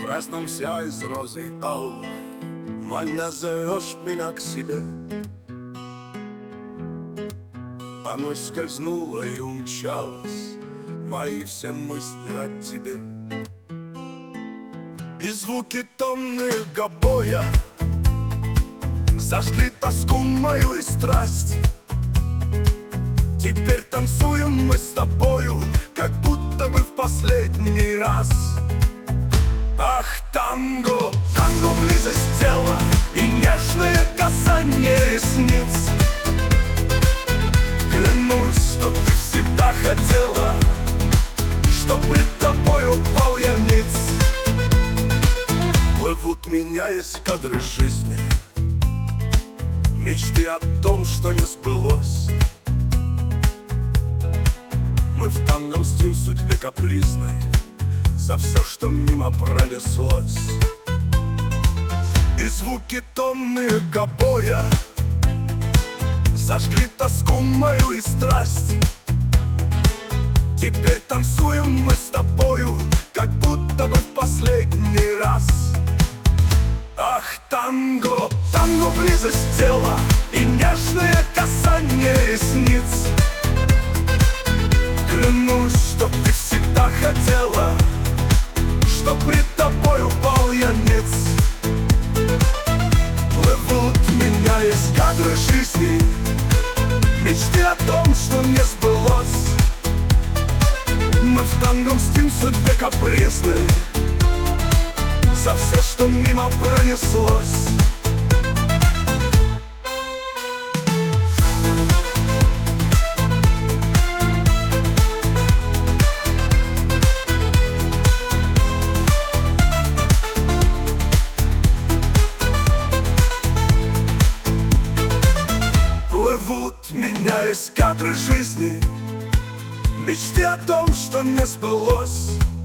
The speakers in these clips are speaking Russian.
Проснулся из розы ал, больно зовешь меня к себе. Оно скользнуло и умчалось, мои все мысли о тебе. И звуки томных гобоя зажгли тоску мою и страсть. Теперь танцуем мы с тобою, как будто бы в последний раз. Ах, танго, танго, близость тела и нежное касание ресниц. Клянусь, что ты всегда хотела, чтоб пред тобой упал я ниц. Плывут, меняясь кадры жизни, мечты о том, что не сбылось. Мы в танго мстим судьбе капризной за все, что мимо пронеслось. И звуки томных гобоя зажгли тоску мою и страсть. Теперь танцуем мы с тобою, как будто бы в последний раз. Ах, танго, танго, близость тела и нежное касание ресниц. Клянусь, что ты всегда хотела, что пред тобой упал я ниц. Плывут, меняясь кадры жизни, мечты о том, что не сбылось. Мы в танго мстим судьбе капризной за все, что мимо пронеслось. Плывут, меняясь кадры жизни, мечты о том, что не сбылось.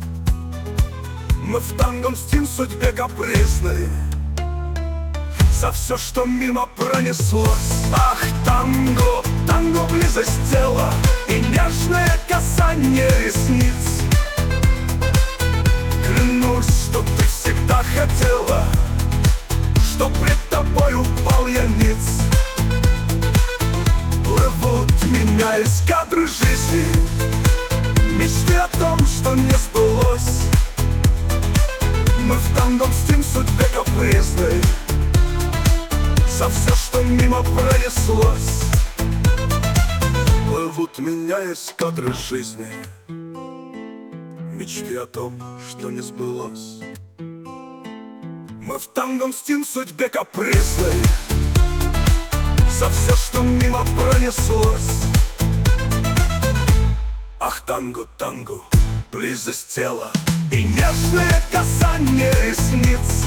Мы в танго мстим судьбе капризной за все, что мимо пронеслось. Ах, танго, танго, близость тела и нежное касание ресниц. Клянусь, что ты всегда хотела, что пред тобой упал я ниц. Плывут, меняясь кадры жизни, мечты о том, что не сбылось. Мы в танго мстим судьбе капризной за все, что мимо пронеслось. Плывут, меняясь кадры жизни, мечты о том, что не сбылось. Мы в танго мстим судьбе капризной за все, что мимо пронеслось. Ах, танго, танго, близость тела и нежное касание ресниц.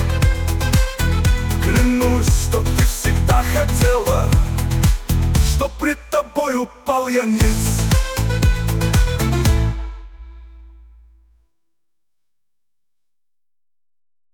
Клянусь, что ты всегда хотела, что пред тобой упал я ниц.